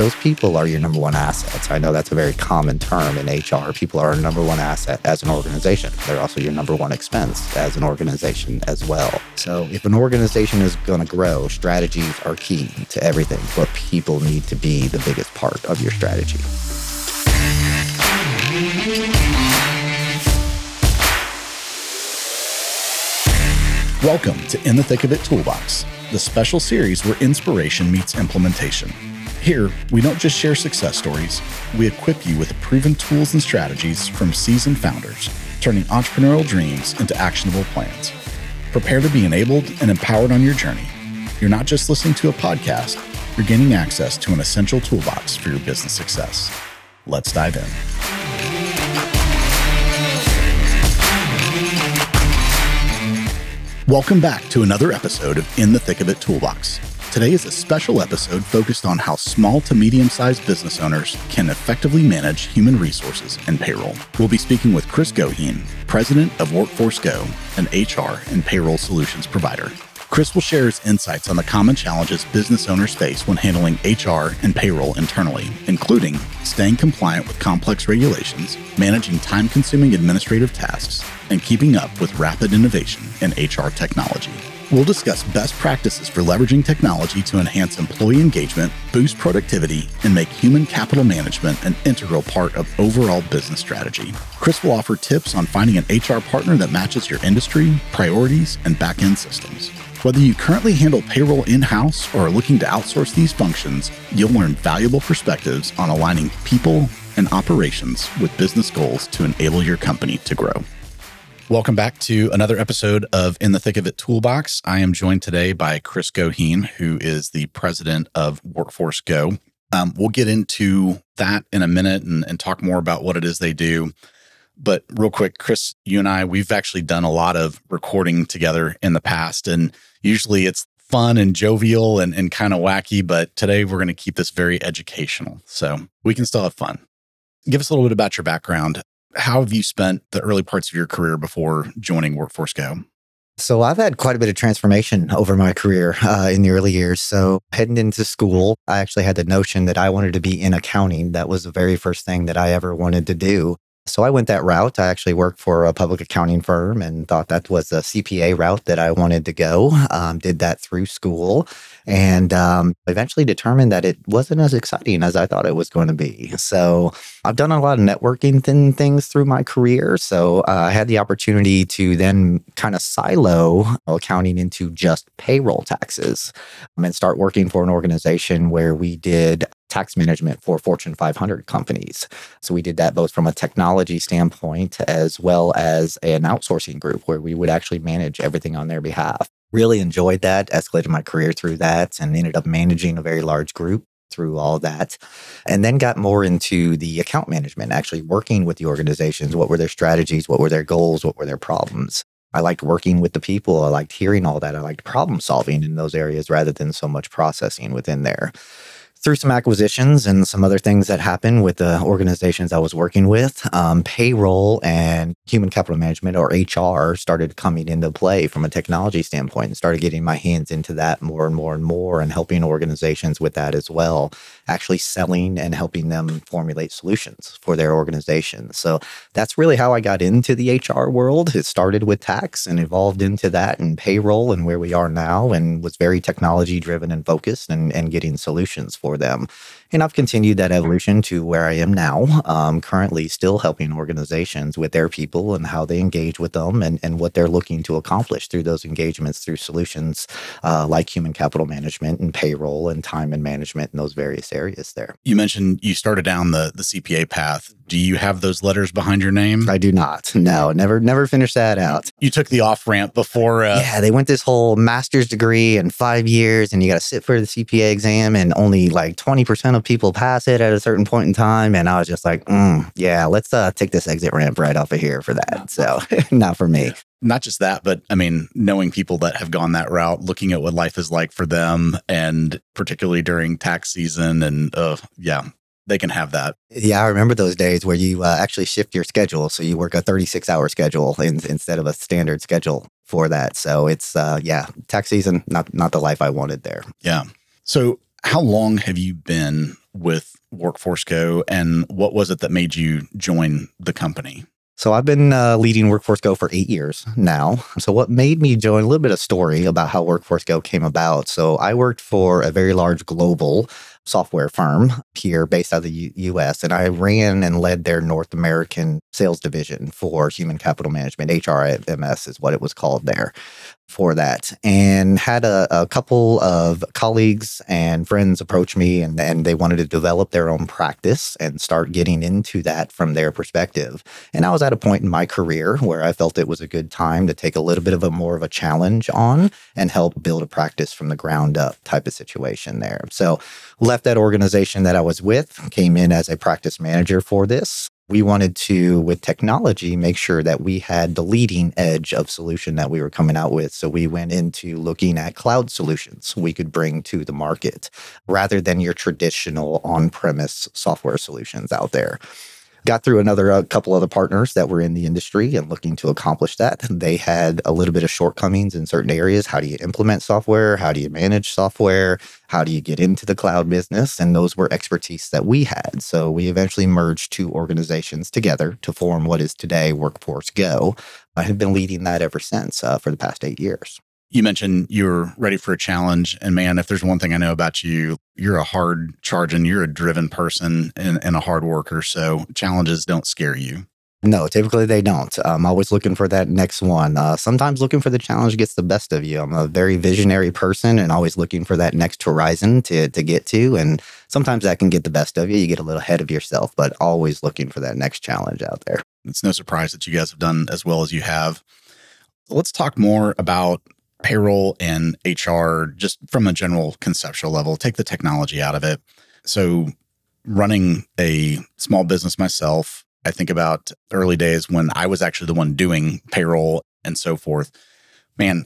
those people are your number one assets. I know that's a very common term in HR. People are our number one asset as an organization. They're also your number one expense as an organization as well. So if an organization is going to grow, strategies are key to everything, but people need to be the biggest part of your strategy. Welcome to In the Thick of It Toolbox, the special series where inspiration meets implementation. Here, we don't just share success stories, we equip you with proven tools and strategies from seasoned founders, turning entrepreneurial dreams into actionable plans. Prepare to be enabled and empowered on your journey. You're not just listening to a podcast, you're gaining access to an essential toolbox for your business success. Let's dive in. Welcome back to another episode of In the Thick of It Toolbox. Today is a special episode focused on how small to medium-sized business owners can effectively manage human resources and payroll. We'll be speaking with Chris Goheen, president of Workforce Go, an HR and payroll solutions provider. Chris will share his insights on the common challenges business owners face when handling HR and payroll internally, including staying compliant with complex regulations, managing time-consuming administrative tasks, and keeping up with rapid innovation in HR technology. We'll discuss best practices for leveraging technology to enhance employee engagement, boost productivity, and make human capital management an integral part of overall business strategy. Chris will offer tips on finding an HR partner that matches your industry, priorities, and back-end systems. Whether you currently handle payroll in-house or are looking to outsource these functions, you'll learn valuable perspectives on aligning people and operations with business goals to enable your company to grow. Welcome back to another episode of In the Thick of It Toolbox. I am joined today by Chris Goheen, who is the president of Workforce Go. We'll get into that in a minute and talk more about what it is they do. But real quick, Chris, you and I, we've actually done a lot of recording together in the past, and usually it's fun and jovial and kind of wacky, but today we're going to keep this very educational, so we can still have fun. Give us a little bit about your background. How have you spent the early parts of your career before joining Workforce Go? So I've had quite a bit of transformation over my career in the early years. So heading into school, I actually had the notion that I wanted to be in accounting. That was the very first thing that I ever wanted to do. So I went that route. I actually worked for a public accounting firm and thought that was a CPA route that I wanted to go. Did that through school and eventually determined that it wasn't as exciting as I thought it was going to be. So I've done a lot of networking things through my career. So I had the opportunity to then kind of silo accounting into just payroll taxes and start working for an organization where we did tax management for Fortune 500 companies. So we did that both from a technology standpoint as well as an outsourcing group where we would actually manage everything on their behalf. Really enjoyed that, escalated my career through that, and ended up managing a very large group through all that. And then got more into the account management, actually working with the organizations. What were their strategies? What were their goals? What were their problems? I liked working with the people. I liked hearing all that. I liked problem solving in those areas rather than so much processing within there. Through some acquisitions and some other things that happened with the organizations I was working with, payroll and human capital management, or HR, started coming into play from a technology standpoint, and started getting my hands into that more and more and more, and helping organizations with that as well, actually selling and helping them formulate solutions for their organization. So that's really how I got into the HR world. It started with tax and evolved into that and payroll and where we are now, and was very technology driven and focused and getting solutions for them. And I've continued that evolution to where I am now, currently still helping organizations with their people and how they engage with them and what they're looking to accomplish through those engagements through solutions like human capital management and payroll and time and management in those various areas there. You mentioned you started down the CPA path. Do you have those letters behind your name? I do not. No, never finished that out. You took the off-ramp before... Yeah, they went this whole master's degree in 5 years, and you got to sit for the CPA exam, and only like 20% of people pass it at a certain point in time. And I was just like, yeah, let's take this exit ramp right off of here for that. So not for me. Not just that, but I mean, knowing people that have gone that route, looking at what life is like for them, and particularly during tax season, and yeah, they can have that. Yeah, I remember those days where you actually shift your schedule. So you work a 36-hour schedule instead of a standard schedule for that. So it's, tax season, not the life I wanted there. Yeah. So how long have you been with Workforce Go, and what was it that made you join the company? So I've been leading Workforce Go for 8 years now. So what made me join, a little bit of story about how Workforce Go came about. So I worked for a very large global software firm here based out of the US, and I ran and led their North American sales division for human capital management. HRMS is what it was called there for that, and had a couple of colleagues and friends approach me, and they wanted to develop their own practice and start getting into that from their perspective. And I was at a point in my career where I felt it was a good time to take a little bit of a more of a challenge on and help build a practice from the ground up type of situation there. So left that organization that I was with, came in as a practice manager for this. We wanted to, with technology, make sure that we had the leading edge of solution that we were coming out with. So we went into looking at cloud solutions we could bring to the market rather than your traditional on-premise software solutions out there. Got through a couple other partners that were in the industry and looking to accomplish that. They had a little bit of shortcomings in certain areas. How do you implement software? How do you manage software? How do you get into the cloud business? And those were expertise that we had. So we eventually merged two organizations together to form what is today Workforce Go. I have been leading that ever since for the past 8 years. You mentioned you're ready for a challenge. And man, if there's one thing I know about you, you're a hard charging, you're a driven person and a hard worker. So challenges don't scare you. No, typically they don't. I'm always looking for that next one. Sometimes looking for the challenge gets the best of you. I'm a very visionary person and always looking for that next horizon to get to. And sometimes that can get the best of you. You get a little ahead of yourself, but always looking for that next challenge out there. It's no surprise that you guys have done as well as you have. Let's talk more about payroll and HR, just from a general conceptual level. Take the technology out of it. So running a small business myself, I think about early days when I was actually the one doing payroll and so forth. Man,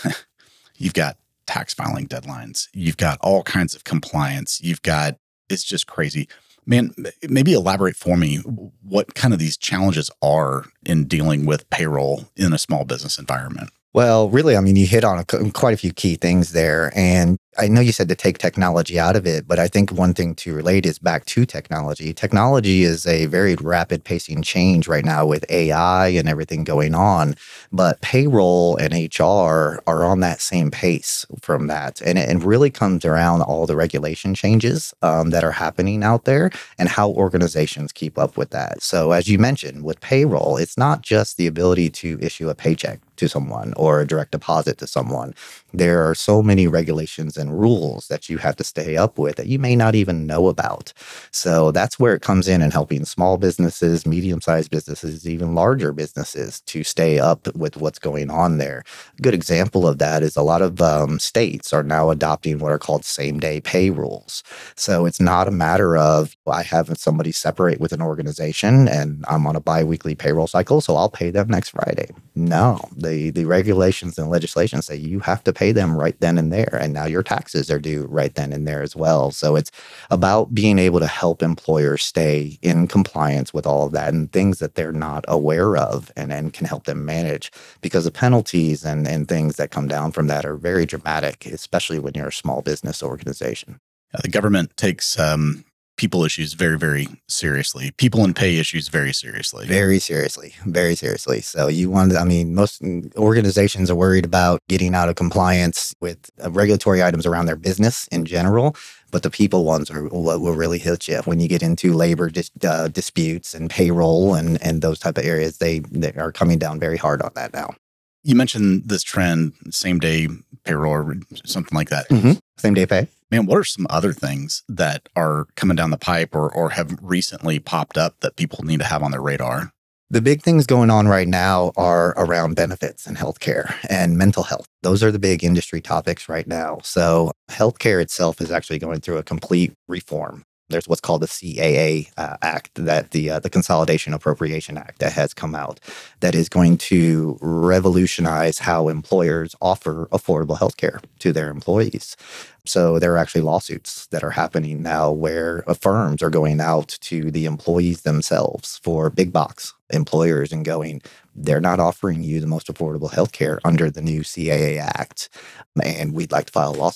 you've got tax filing deadlines. You've got all kinds of compliance. It's just crazy. Man, maybe elaborate for me what kind of these challenges are in dealing with payroll in a small business environment. Well, really, I mean, you hit on quite a few key things there. And I know you said to take technology out of it, but I think one thing to relate is back to technology. Technology is a very rapid pacing change right now with AI and everything going on. But payroll and HR are on that same pace from that. And it really comes around all the regulation changes that are happening out there and how organizations keep up with that. So as you mentioned, with payroll, it's not just the ability to issue a paycheck to someone or a direct deposit to someone. There are so many regulations and rules that you have to stay up with that you may not even know about. So that's where it comes in and helping small businesses, medium-sized businesses, even larger businesses to stay up with what's going on there. A good example of that is a lot of states are now adopting what are called same-day pay rules. So it's not a matter of I have somebody separate with an organization and I'm on a biweekly payroll cycle, so I'll pay them next Friday. No, the regulations and legislation say you have to pay them right then and there. And now your taxes are due right then and there as well. So it's about being able to help employers stay in compliance with all of that and things that they're not aware of and can help them manage, because the penalties and things that come down from that are very dramatic, especially when you're a small business organization. The government takes people issues very, very seriously. People and pay issues very seriously. Very seriously. Very seriously. So most organizations are worried about getting out of compliance with regulatory items around their business in general. But the people ones are what will really hit you when you get into labor disputes and payroll and those type of areas. They are coming down very hard on that now. You mentioned this trend, same day payroll or something like that. Mm-hmm. Same day pay. Man, what are some other things that are coming down the pipe or have recently popped up that people need to have on their radar? The big things going on right now are around benefits and healthcare and mental health. Those are the big industry topics right now. So healthcare itself is actually going through a complete reform. There's what's called the CAA Act, that the Consolidation Appropriation Act that has come out, that is going to revolutionize how employers offer affordable healthcare to their employees. So there are actually lawsuits that are happening now where firms are going out to the employees themselves for big box employers and going, they're not offering you the most affordable healthcare under the new CAA Act, and we'd like to file a lawsuit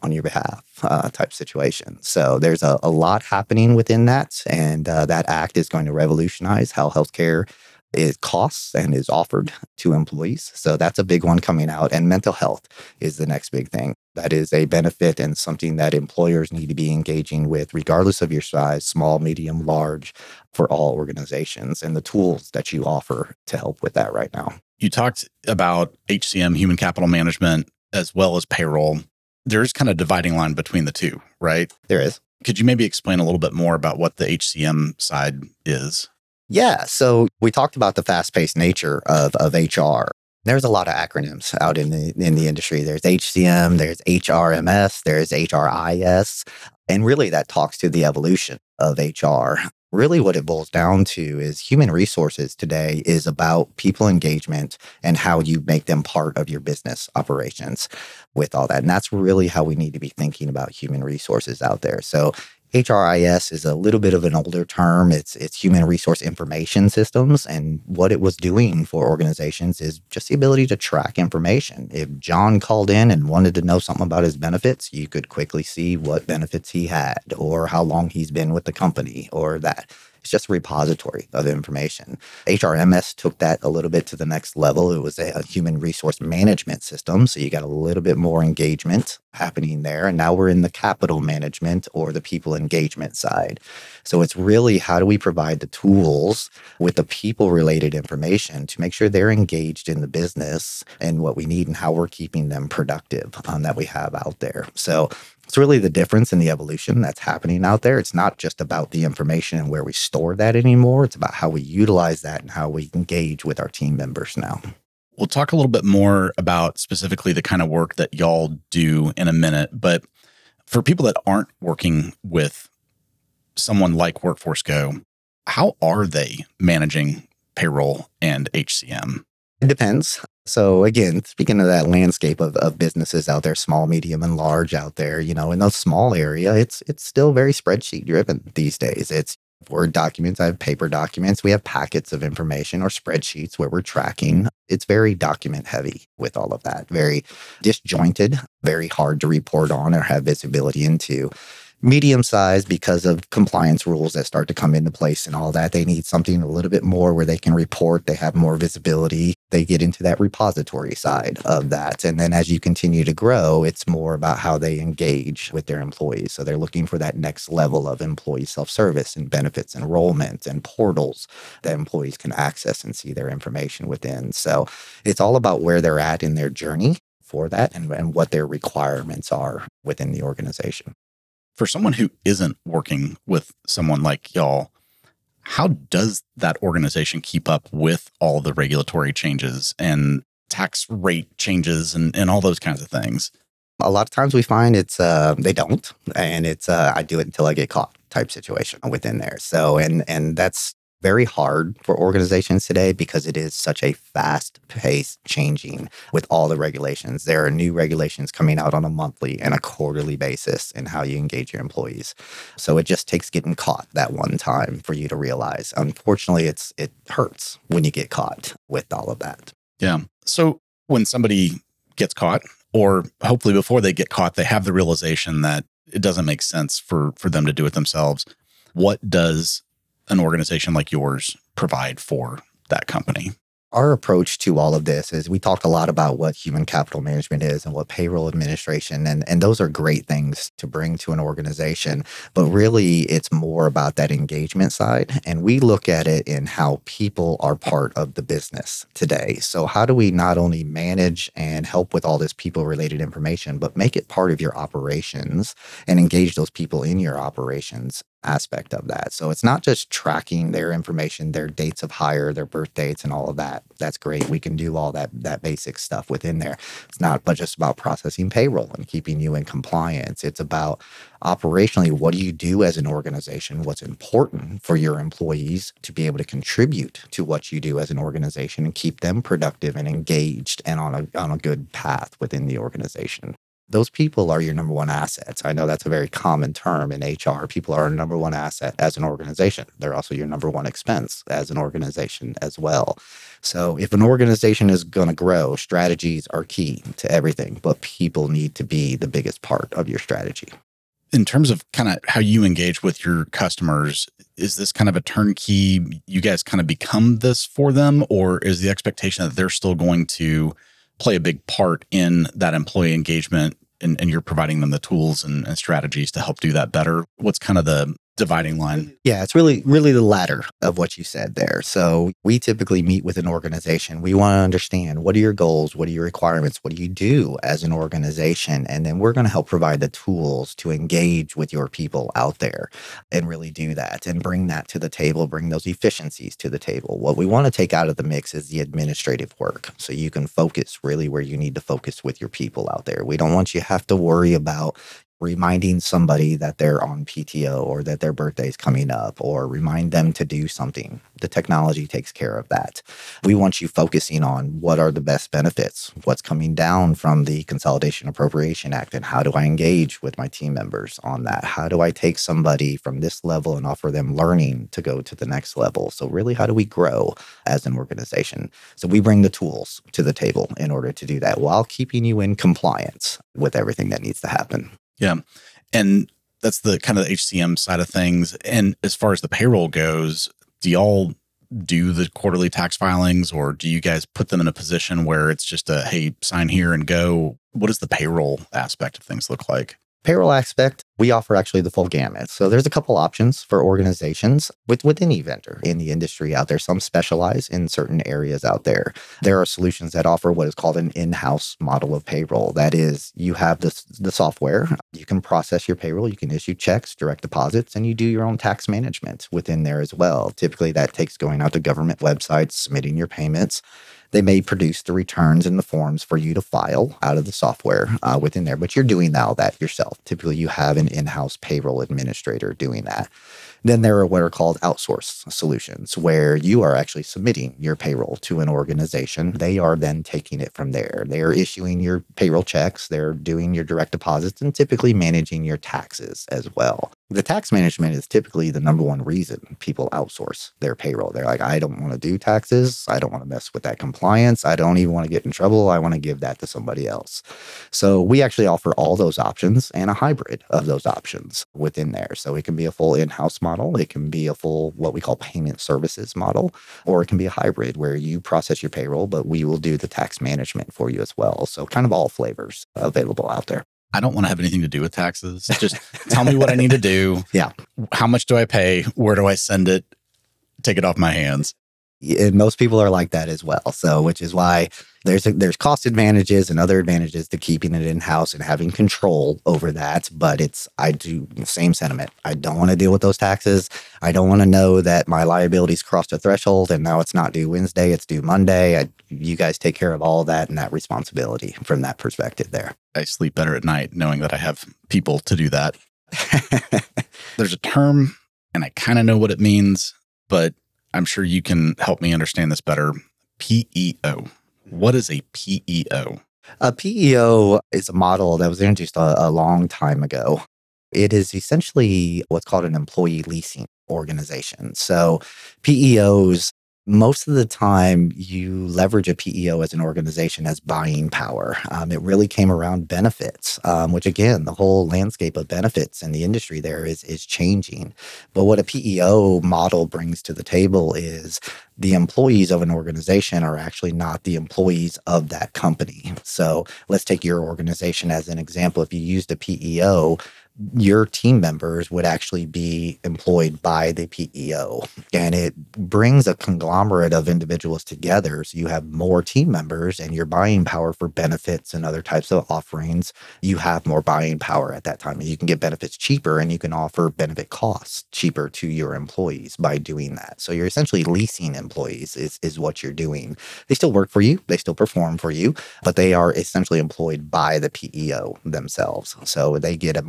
on your behalf type situation. So there's a lot happening within that. And that act is going to revolutionize how healthcare it costs and is offered to employees. So that's a big one coming out. And mental health is the next big thing. That is a benefit and something that employers need to be engaging with, regardless of your size, small, medium, large, for all organizations, and the tools that you offer to help with that right now. You talked about HCM, human capital management, as well as payroll. There's kind of dividing line between the two, right? There is. Could you maybe explain a little bit more about what the HCM side is? Yeah. So we talked about the fast-paced nature of HR. There's a lot of acronyms out in the industry. There's HCM, there's HRMS, there's HRIS. And really that talks to the evolution of HR. Really what it boils down to is human resources today is about people engagement and how you make them part of your business operations with all that. And that's really how we need to be thinking about human resources out there. So HRIS is a little bit of an older term. It's human resource information systems. And what it was doing for organizations is just the ability to track information. If John called in and wanted to know something about his benefits, you could quickly see what benefits he had or how long he's been with the company or that. It's just a repository of information. HRMS took that a little bit to the next level. It was a human resource management system. So you got a little bit more engagement happening there. And now we're in the capital management or the people engagement side. So it's really how do we provide the tools with the people related information to make sure they're engaged in the business and what we need and how we're keeping them productive that we have out there. So it's really the difference in the evolution that's happening out there. It's not just about the information and where we store that anymore. It's about how we utilize that and how we engage with our team members now. We'll talk a little bit more about specifically the kind of work that y'all do in a minute. But for people that aren't working with someone like Workforce Go, how are they managing payroll and HCM? It depends. So again, speaking of that landscape of businesses out there, small, medium, and large out there, in those small area, it's still very spreadsheet driven these days. It's Word documents, I have paper documents, we have packets of information or spreadsheets where we're tracking. It's very document heavy with all of that, very disjointed, very hard to report on or have visibility into. Medium size, because of compliance rules that start to come into place and all that, they need something a little bit more where they can report, they have more visibility, they get into that repository side of that. And then as you continue to grow, it's more about how they engage with their employees. So they're looking for that next level of employee self-service and benefits enrollment and portals that employees can access and see their information within. So it's all about where they're at in their journey for that and what their requirements are within the organization. For someone who isn't working with someone like y'all, how does that organization keep up with all the regulatory changes and tax rate changes and all those kinds of things? A lot of times we find it's they don't, and it's I do it until I get caught type situation within there. So and that's very hard for organizations today because it is such a fast-paced changing with all the regulations. There are new regulations coming out on a monthly and a quarterly basis in how you engage your employees. So it just takes getting caught that one time for you to realize. Unfortunately, it hurts when you get caught with all of that. Yeah. So when somebody gets caught, or hopefully before they get caught, they have the realization that it doesn't make sense for them to do it themselves. What does an organization like yours provide for that company? Our approach to all of this is we talked a lot about what human capital management is and what payroll administration, and those are great things to bring to an organization. But really, it's more about that engagement side. And we look at it in how people are part of the business today. So how do we not only manage and help with all this people-related information, but make it part of your operations and engage those people in your operations aspect of that. So it's not just tracking their information, their dates of hire, their birth dates and all of that. That's great. We can do all that basic stuff within there. It's not but just about processing payroll and keeping you in compliance. It's about operationally, what do you do as an organization? What's important for your employees to be able to contribute to what you do as an organization and keep them productive and engaged and on a good path within the organization. Those people are your number one assets. I know that's a very common term in HR. People are our number one asset as an organization. They're also your number one expense as an organization as well. So if an organization is going to grow, strategies are key to everything, but people need to be the biggest part of your strategy. In terms of kind of how you engage with your customers, is this kind of a turnkey? You guys kind of become this for them, or is the expectation that they're still going to play a big part in that employee engagement and you're providing them the tools and strategies to help do that better? What's kind of the dividing line? Yeah, it's really the latter of what you said there. So we typically meet with an organization. We want to understand, what are your goals? What are your requirements? What do you do as an organization? And then we're going to help provide the tools to engage with your people out there and really do that and bring that to the table, bring those efficiencies to the table. What we want to take out of the mix is the administrative work. So you can focus really where you need to focus with your people out there. We don't want you to have to worry about reminding somebody that they're on PTO or that their birthday's coming up, or remind them to do something. The technology takes care of that. We want you focusing on what are the best benefits, what's coming down from the Consolidation Appropriation Act, and how do I engage with my team members on that? How do I take somebody from this level and offer them learning to go to the next level? So really, how do we grow as an organization? So we bring the tools to the table in order to do that while keeping you in compliance with everything that needs to happen. Yeah. And that's the kind of the HCM side of things. And as far as the payroll goes, do y'all do the quarterly tax filings, or do you guys put them in a position where it's just a, hey, sign here and go? What does the payroll aspect of things look like? Payroll aspect, we offer actually the full gamut. So there's a couple options for organizations with any vendor in the industry out there. Some specialize in certain areas out there. There are solutions that offer what is called an in-house model of payroll. That is, you have the software, you can process your payroll, you can issue checks, direct deposits, and you do your own tax management within there as well. Typically that takes going out to government websites, submitting your payments. They may produce the returns and the forms for you to file out of the software within there, but you're doing all that yourself. Typically, you have an in-house payroll administrator doing that. Then there are what are called outsourced solutions, where you are actually submitting your payroll to an organization. They are then taking it from there. They are issuing your payroll checks. They're doing your direct deposits and typically managing your taxes as well. The tax management is typically the number one reason people outsource their payroll. They're like, I don't want to do taxes. I don't want to mess with that compliance. I don't even want to get in trouble. I want to give that to somebody else. So we actually offer all those options and a hybrid of those options within there. So it can be a full in-house model. It can be a full, what we call payment services model, or it can be a hybrid where you process your payroll, but we will do the tax management for you as well. So kind of all flavors available out there. I don't want to have anything to do with taxes. Just tell me what I need to do. Yeah. How much do I pay? Where do I send it? Take it off my hands. And most people are like that as well. So, which is why there's cost advantages and other advantages to keeping it in-house and having control over that. But I do the same sentiment. I don't want to deal with those taxes. I don't want to know that my liabilities crossed a threshold and now it's not due Wednesday, it's due Monday. You guys take care of all that and that responsibility from that perspective there. I sleep better at night knowing that I have people to do that. There's a term, and I kind of know what it means, but I'm sure you can help me understand this better. PEO. What is a PEO? A PEO is a model that was introduced a long time ago. It is essentially what's called an employee leasing organization. So PEOs, most of the time, you leverage a PEO as an organization as buying power. It really came around benefits, which again, the whole landscape of benefits in the industry there is changing. But what a PEO model brings to the table is the employees of an organization are actually not the employees of that company. So let's take your organization as an example. If you used a PEO, your team members would actually be employed by the PEO. And it brings a conglomerate of individuals together. So you have more team members and your buying power for benefits and other types of offerings. You have more buying power at that time. And you can get benefits cheaper and you can offer benefit costs cheaper to your employees by doing that. So you're essentially leasing employees is what you're doing. They still work for you. They still perform for you, but they are essentially employed by the PEO themselves. So they get a much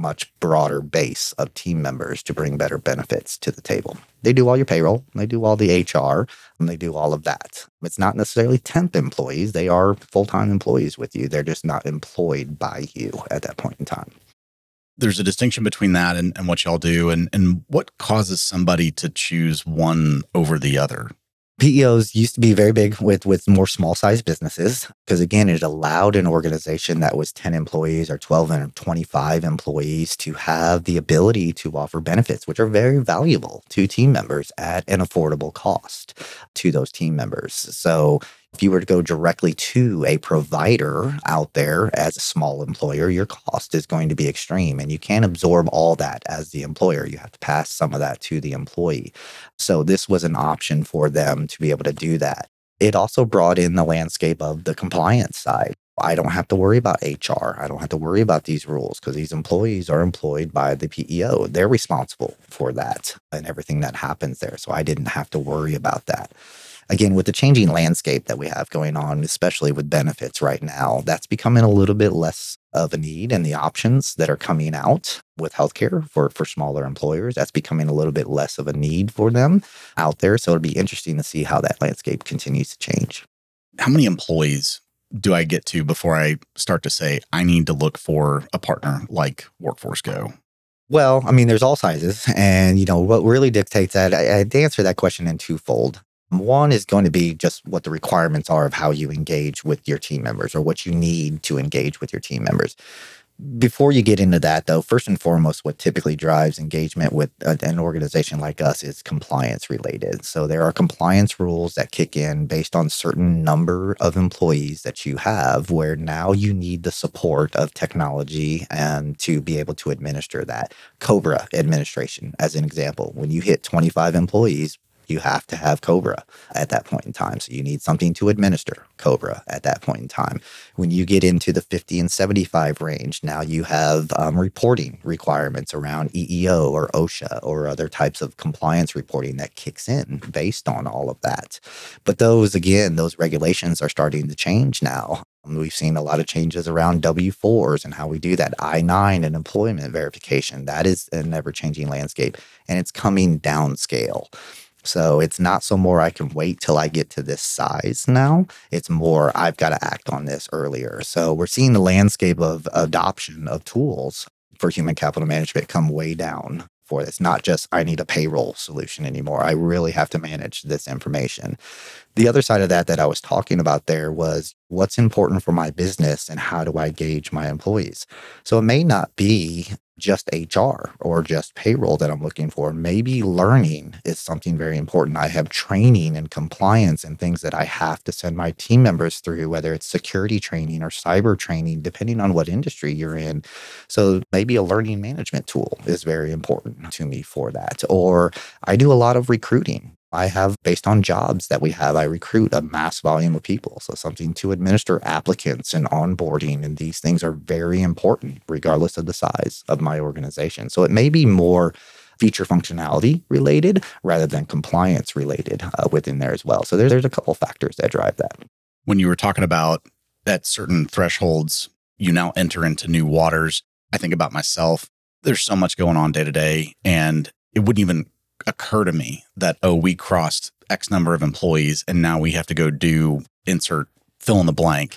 broader base of team members to bring better benefits to the table. They do all your payroll, they do all the HR, and they do all of that. It's not necessarily temp employees. They are full-time employees with you. They're just not employed by you at that point in time. There's a distinction between that and what y'all do, and what causes somebody to choose one over the other? PEOs used to be very big with more small-sized businesses because, again, it allowed an organization that was 10 employees or 12 and 25 employees to have the ability to offer benefits, which are very valuable to team members at an affordable cost to those team members. So if you were to go directly to a provider out there as a small employer, your cost is going to be extreme, and you can't absorb all that as the employer. You have to pass some of that to the employee. So this was an option for them to be able to do that. It also brought in the landscape of the compliance side. I don't have to worry about HR. I don't have to worry about these rules because these employees are employed by the PEO. They're responsible for that and everything that happens there. So I didn't have to worry about that. Again, with the changing landscape that we have going on, especially with benefits right now, that's becoming a little bit less of a need, and the options that are coming out with healthcare for smaller employers, that's becoming a little bit less of a need for them out there. So it'll be interesting to see how that landscape continues to change. How many employees do I get to before I start to say, I need to look for a partner like Workforce Go? Well, I mean, there's all sizes. And, what really dictates that, I'd answer that question in twofold. One is going to be just what the requirements are of how you engage with your team members or what you need to engage with your team members. Before you get into that, though, first and foremost, what typically drives engagement with an organization like us is compliance related. So there are compliance rules that kick in based on certain number of employees that you have, where now you need the support of technology and to be able to administer that. COBRA administration, as an example, when you hit 25 employees, you have to have COBRA at that point in time. So you need something to administer COBRA at that point in time. When you get into the 50 and 75 range, now you have reporting requirements around EEO or OSHA or other types of compliance reporting that kicks in based on all of that. But those regulations are starting to change now. We've seen a lot of changes around W-4s and how we do that. I-9 and employment verification. That is an ever-changing landscape, and it's coming downscale. So it's not so more I can wait till I get to this size now. It's more I've got to act on this earlier. So we're seeing the landscape of adoption of tools for human capital management come way down for this. Not just I need a payroll solution anymore. I really have to manage this information. The other side of that I was talking about there was what's important for my business and how do I gauge my employees? So it may not be just HR or just payroll that I'm looking for. Maybe learning is something very important. I have training and compliance and things that I have to send my team members through, whether it's security training or cyber training, depending on what industry you're in. So maybe a learning management tool is very important to me for that. Or I do a lot of recruiting. I have, based on jobs that we have, I recruit a mass volume of people. So something to administer applicants and onboarding, and these things are very important regardless of the size of my organization. So it may be more feature functionality related rather than compliance related within there as well. So there's a couple factors that drive that. When you were talking about at certain thresholds, you now enter into new waters. I think about myself. There's so much going on day to day, and it wouldn't even occur to me that, we crossed X number of employees and now we have to go do insert fill in the blank.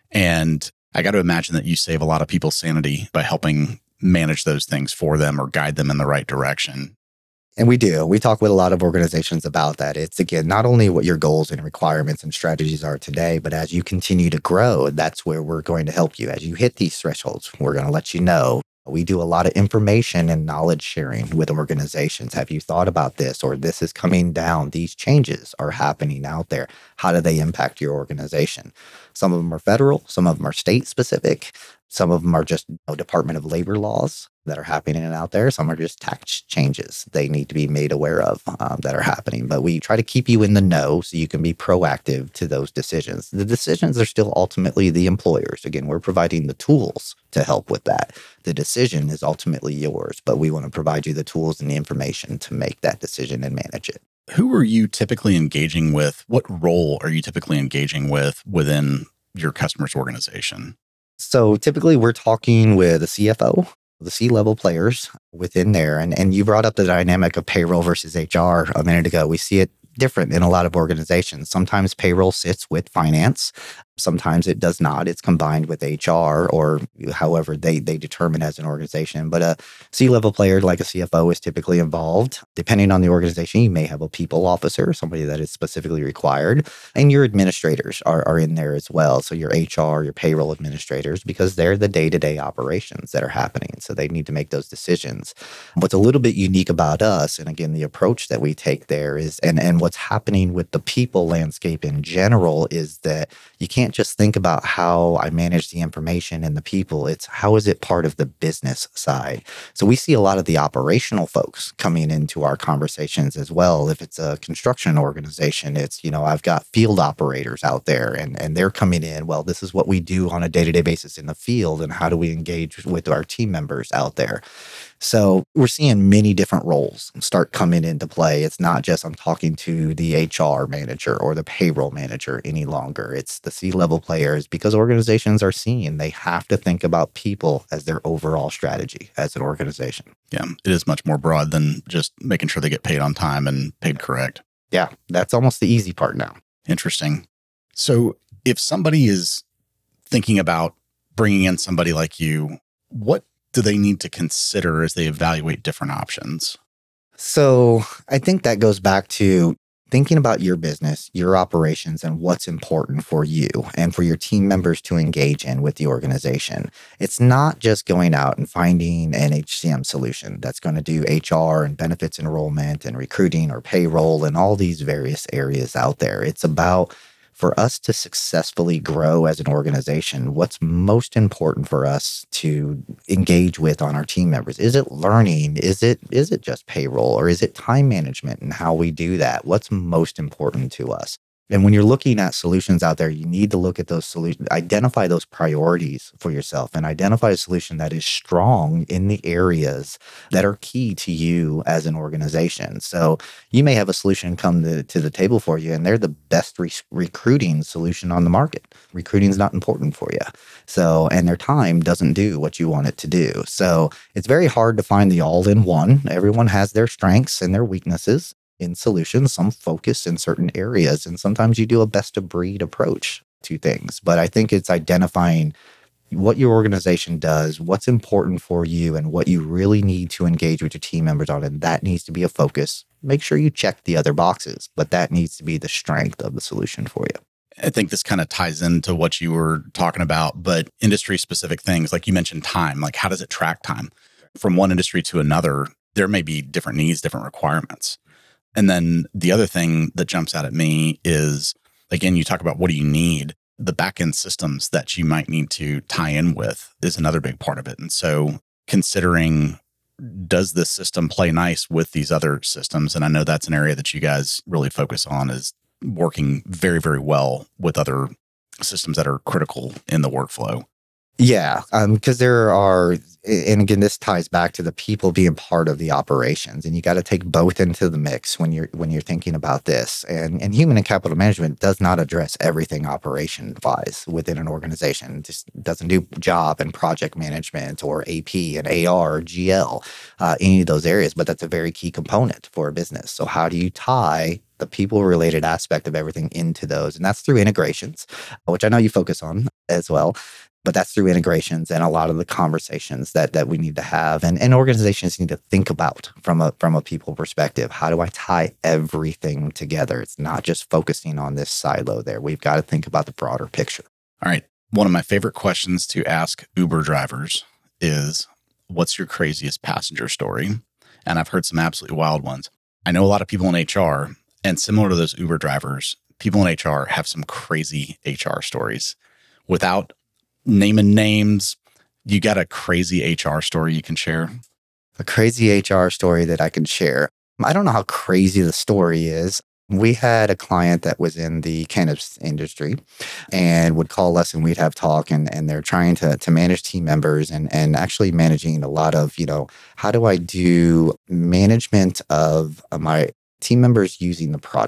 And I got to imagine that you save a lot of people's sanity by helping manage those things for them or guide them in the right direction. And we do. We talk with a lot of organizations about that. It's, again, not only what your goals and requirements and strategies are today, but as you continue to grow, that's where we're going to help you. As you hit these thresholds, we're going to let you know. We do a lot of information and knowledge sharing with organizations. Have you thought about this? Or this is coming down. These changes are happening out there. How do they impact your organization? Some of them are federal. Some of them are state specific. Some of them are just Department of Labor laws that are happening out there. Some are just tax changes they need to be made aware of that are happening. But we try to keep you in the know so you can be proactive to those decisions. The decisions are still ultimately the employers. Again, we're providing the tools to help with that. The decision is ultimately yours, but we want to provide you the tools and the information to make that decision and manage it. Who are you typically engaging with? What role are you typically engaging with within your customer's organization? So typically we're talking with a CFO the C-level players within there. And you brought up the dynamic of payroll versus HR a minute ago. We see it different in a lot of organizations. Sometimes payroll sits with finance. Sometimes it does not. It's combined with HR or however they determine as an organization. But a C-level player like a CFO is typically involved. Depending on the organization, you may have a people officer, somebody that is specifically required. And your administrators are in there as well. So your HR, your payroll administrators, because they're the day-to-day operations that are happening. So they need to make those decisions. What's a little bit unique about us, and again, the approach that we take there is, and what's happening with the people landscape in general is that you can't just think about how I manage the information and the people. It's how is it part of the business side? So we see a lot of the operational folks coming into our conversations as well. If it's a construction organization, it's, I've got field operators out there and they're coming in. Well, this is what we do on a day-to-day basis in the field. And how do we engage with our team members out there? So we're seeing many different roles start coming into play. It's not just I'm talking to the HR manager or the payroll manager any longer. It's the C-level players because organizations are seeing they have to think about people as their overall strategy as an organization. Yeah, it is much more broad than just making sure they get paid on time and paid correct. Yeah, that's almost the easy part now. Interesting. So if somebody is thinking about bringing in somebody like you, what do they need to consider as they evaluate different options? So I think that goes back to thinking about your business, your operations, and what's important for you and for your team members to engage in with the organization. It's not just going out and finding an HCM solution that's going to do HR and benefits enrollment and recruiting or payroll and all these various areas out there. It's about for us to successfully grow as an organization, what's most important for us to engage with on our team members? Is it learning? Is it just payroll? Or is it time management and how we do that? What's most important to us? And when you're looking at solutions out there, you need to look at those solutions, identify those priorities for yourself and identify a solution that is strong in the areas that are key to you as an organization. So you may have a solution come to the table for you and they're the best recruiting solution on the market. Recruiting is not important for you. So, and their time doesn't do what you want it to do. So it's very hard to find the all-in-one. Everyone has their strengths and their weaknesses in solutions. Some focus in certain areas, and sometimes you do a best of breed approach to things. But I think it's identifying what your organization does, what's important for you, and what you really need to engage with your team members on. And that needs to be a focus. Make sure you check the other boxes, but that needs to be the strength of the solution for you. I think this kind of ties into what you were talking about, but industry specific things, like you mentioned time, like how does it track time? From one industry to another, there may be different needs, different requirements. And then the other thing that jumps out at me is, again, you talk about what do you need? The back-end systems that you might need to tie in with is another big part of it. And so considering, does this system play nice with these other systems? And I know that's an area that you guys really focus on, is working very, very well with other systems that are critical in the workflow. Yeah, because there are, and again, this ties back to the people being part of the operations, and you got to take both into the mix when you're thinking about this. And human and capital management does not address everything operation-wise within an organization. It just doesn't do job and project management or AP and AR or GL, any of those areas. But that's a very key component for a business. So how do you tie the people-related aspect of everything into those? And that's through integrations, which I know you focus on as well. But that's through integrations and a lot of the conversations that we need to have and organizations need to think about from a people perspective. How do I tie everything together? It's not just focusing on this silo there. We've got to think about the broader picture. All right. One of my favorite questions to ask Uber drivers is, what's your craziest passenger story? And I've heard some absolutely wild ones. I know a lot of people in HR, and similar to those Uber drivers, people in HR have some crazy HR stories. Without naming names, you got a crazy HR story you can share? A crazy HR story that I can share. I don't know how crazy the story is. We had a client that was in the cannabis industry and would call us and we'd have talk and they're trying to manage team members and actually managing a lot of, how do I do management of my team members using the product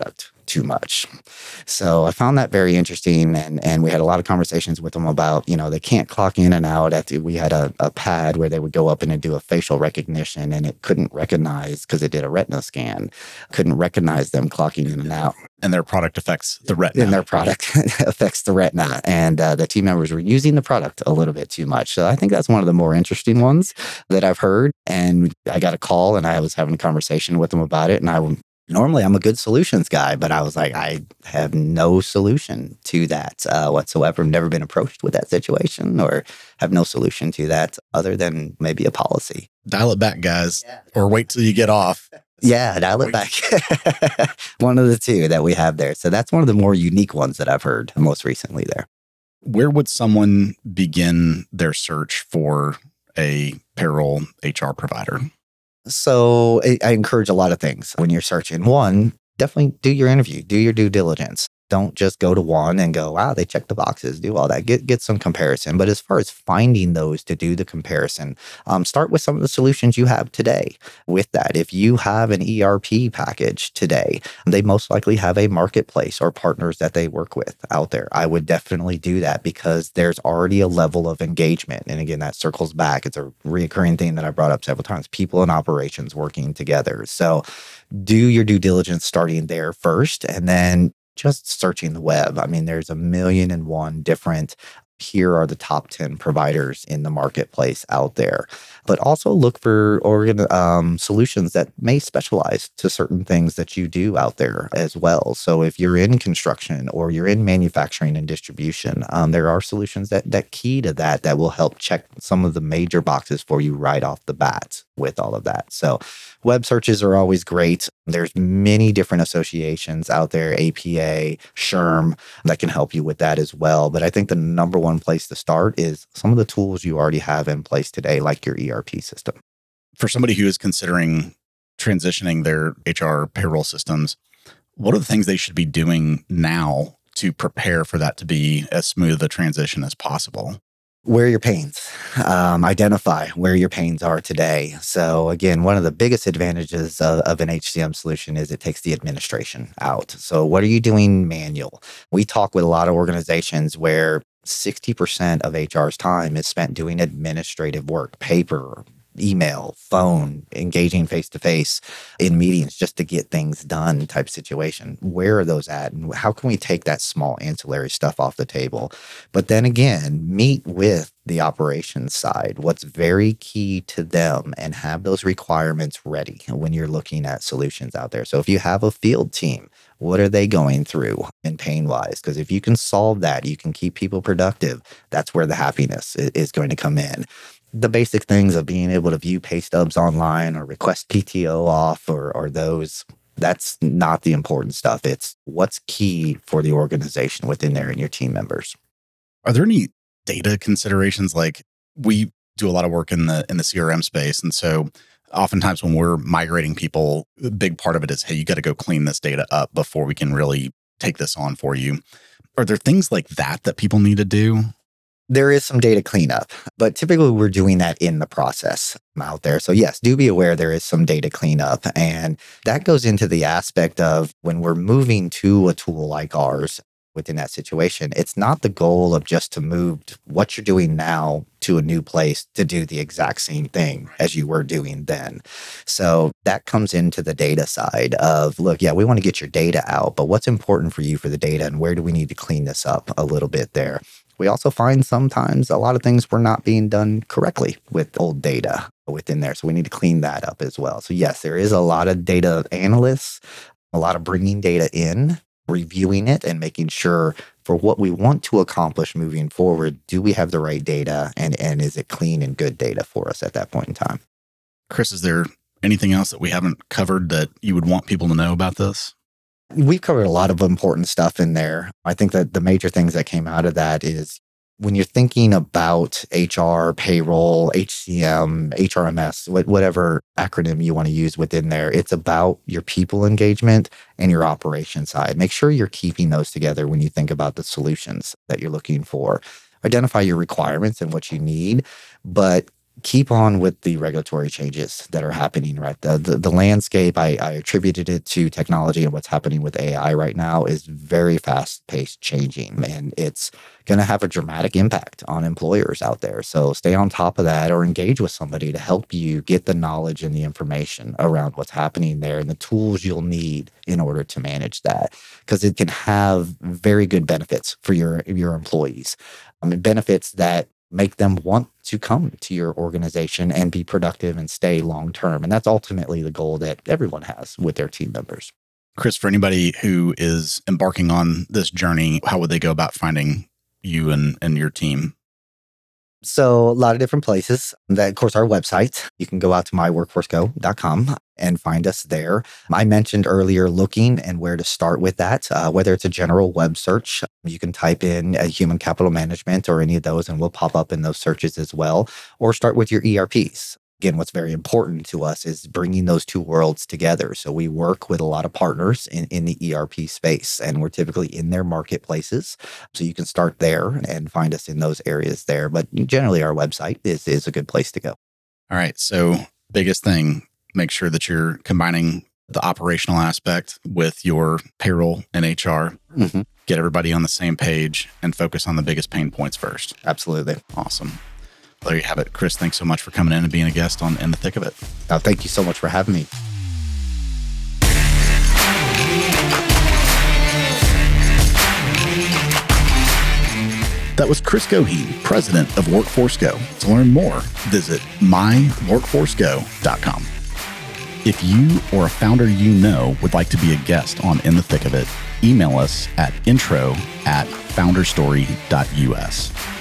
too much. So I found that very interesting. And we had a lot of conversations with them about, they can't clock in and out. We had a pad where they would go up and do a facial recognition, and it couldn't recognize, because it did a retina scan, couldn't recognize them clocking in and out. And their product affects the retina. And their product affects the retina. And the team members were using the product a little bit too much. So I think that's one of the more interesting ones that I've heard. And I got a call and I was having a conversation with them about it. And normally I'm a good solutions guy, but I was like, I have no solution to that whatsoever. I've never been approached with that situation, or have no solution to that other than maybe a policy. Dial it back, guys, or wait till you get off. Yeah, dial it back. One of the two that we have there. So that's one of the more unique ones that I've heard most recently there. Where would someone begin their search for a payroll HR provider? So I encourage a lot of things when you're searching. One, definitely do your interview, do your due diligence. Don't just go to one and go, wow, they check the boxes, do all that. Get some comparison. But as far as finding those to do the comparison, start with some of the solutions you have today with that. If you have an ERP package today, they most likely have a marketplace or partners that they work with out there. I would definitely do that, because there's already a level of engagement. And again, that circles back. It's a reoccurring theme that I brought up several times, people and operations working together. So do your due diligence starting there first, and then just searching the web. I mean, there's 1,000,001 different, here are the top 10 providers in the marketplace out there. But also look for solutions that may specialize to certain things that you do out there as well. So if you're in construction or you're in manufacturing and distribution, there are solutions that key to that will help check some of the major boxes for you right off the bat with all of that. So web searches are always great. There's many different associations out there, APA, SHRM, that can help you with that as well. But I think the number one place to start is some of the tools you already have in place today, like your ERP system. For somebody who is considering transitioning their HR payroll systems, what are the things they should be doing now to prepare for that to be as smooth a transition as possible? Where are your pains? Identify where your pains are today. So again, one of the biggest advantages of an HCM solution is it takes the administration out. So what are you doing manual? We talk with a lot of organizations where 60% of HR's time is spent doing administrative work, paper, email, phone, engaging face-to-face in meetings just to get things done type situation. Where are those at? And how can we take that small ancillary stuff off the table? But then again, meet with the operations side, what's very key to them, and have those requirements ready when you're looking at solutions out there. So if you have a field team, what are they going through in pain-wise? Because if you can solve that, you can keep people productive. That's where the happiness is going to come in. The basic things of being able to view pay stubs online or request PTO off or those, that's not the important stuff. It's what's key for the organization within there and your team members. Are there any data considerations? Like, we do a lot of work in the CRM space. And so oftentimes when we're migrating people, a big part of it is, hey, you got to go clean this data up before we can really take this on for you. Are there things like that people need to do? There is some data cleanup, but typically we're doing that in the process out there. So yes, do be aware there is some data cleanup. And that goes into the aspect of when we're moving to a tool like ours within that situation, it's not the goal of just to move what you're doing now to a new place to do the exact same thing as you were doing then. So that comes into the data side of, look, yeah, we want to get your data out, but what's important for you for the data, and where do we need to clean this up a little bit there? We also find sometimes a lot of things were not being done correctly with old data within there. So we need to clean that up as well. So yes, there is a lot of data analysts, a lot of bringing data in, reviewing it, and making sure for what we want to accomplish moving forward, do we have the right data, and is it clean and good data for us at that point in time? Chris, is there anything else that we haven't covered that you would want people to know about this? We've covered a lot of important stuff in there. I think that the major things that came out of that is when you're thinking about HR, payroll, HCM, HRMS, whatever acronym you want to use within there, it's about your people engagement and your operation side. Make sure you're keeping those together when you think about the solutions that you're looking for. Identify your requirements and what you need, but keep on with the regulatory changes that are happening, right? The landscape, I attributed it to technology, and what's happening with AI right now is very fast paced changing, and it's going to have a dramatic impact on employers out there. So stay on top of that, or engage with somebody to help you get the knowledge and the information around what's happening there and the tools you'll need in order to manage that, because it can have very good benefits for your employees. Benefits that make them want to come to your organization and be productive and stay long term. And that's ultimately the goal that everyone has with their team members. Chris, for anybody who is embarking on this journey, how would they go about finding you and your team? So a lot of different places. That, of course, our website. You can go out to myworkforcego.com and find us there. I mentioned earlier looking and where to start with that, whether it's a general web search. You can type in human capital management or any of those, and we'll pop up in those searches as well. Or start with your ERPs. Again, what's very important to us is bringing those two worlds together. So we work with a lot of partners in the ERP space, and we're typically in their marketplaces. So you can start there and find us in those areas there. But generally, our website is a good place to go. All right. So biggest thing, make sure that you're combining the operational aspect with your payroll and HR. Mm-hmm. Get everybody on the same page and focus on the biggest pain points first. Absolutely. Awesome. There you have it. Chris, thanks so much for coming in and being a guest on In the Thick of It. Thank you so much for having me. That was Chris Goheen, president of Workforce Go. To learn more, visit myworkforcego.com. If you or a founder you know would like to be a guest on In the Thick of It, email us at intro@founderstory.us.